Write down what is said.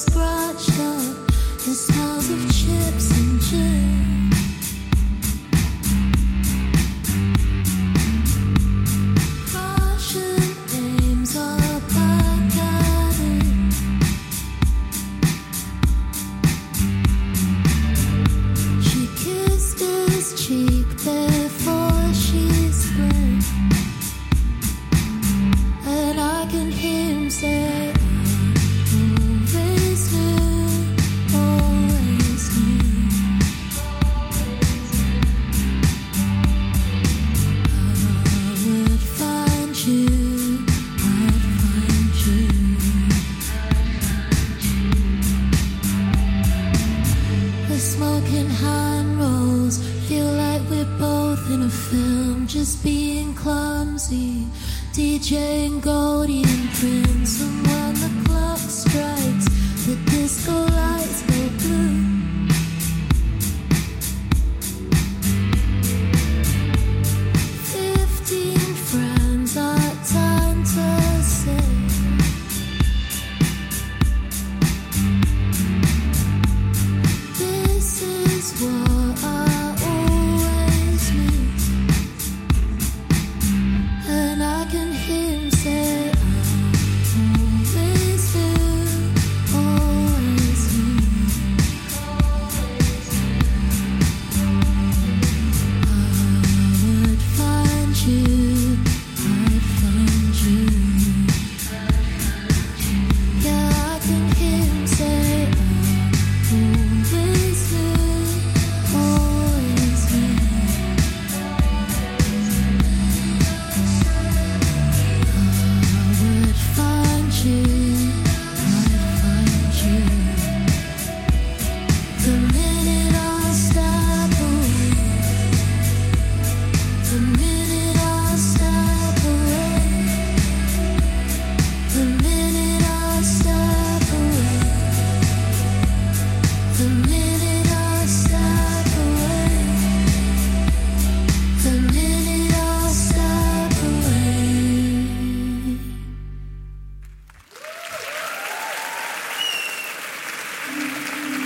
scratched up. It smells of chips and gin. Russian names are back at it. She kissed his cheek before she split, and I can hear him say, always knew, always knew. I would find you, I'd find you. The smoking hand rolls feel like we're both in a film, just being clumsy. DJing Goldie and Prince, and when the clock strikes, the disco lights go blue. 15 friends are time to say. This is what I always miss, and I can hear him say, I always knew, always knew. I would find you, I'd find you. Yeah, I can hear him say, I always knew, always knew. I would find you, I'd find you. The minute I step away, the minute I step away, the minute I step away, the minute